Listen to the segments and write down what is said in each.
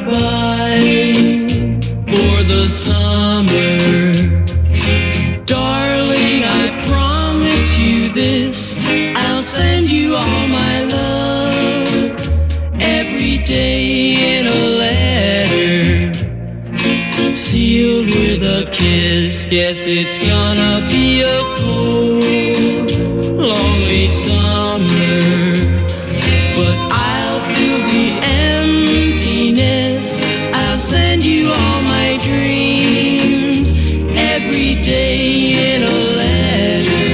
goodbye for the summer. Darling, I promise you this, I'll send you all my love every day in a letter, sealed with a kiss. Guess it's gonna be a cold, lonely summer, but I'll fill the emptiness. I'll send you all my dreams every day in a letter,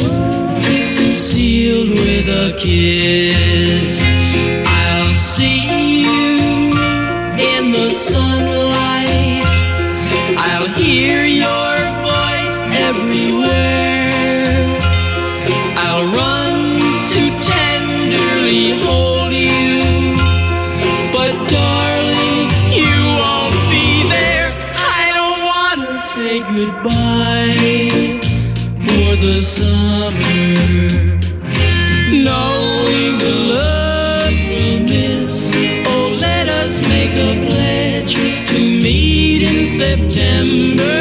sealed with a kiss. I'll see you in the sunlight, I'll hear your voice everywhere, I'll run to tenderly hold you, but darling, you won't be there. I don't want to say goodbye for the summer, knowing the love we'll miss. Oh, let us make a pledge to meet in September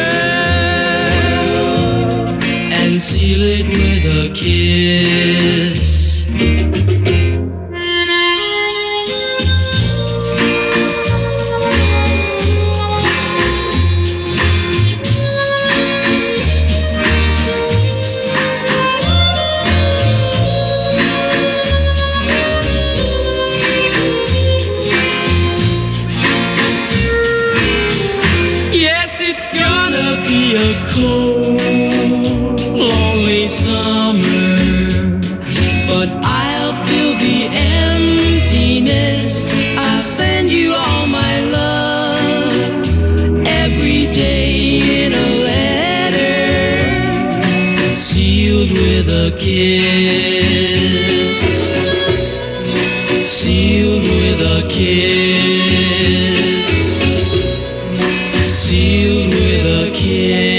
and seal it with a kiss. It's gonna be a cold, lonely summer, but I'll fill the emptiness. I'll send you all my love every day in a letter, sealed with a kiss, sealed with a kiss, sealed with a kiss.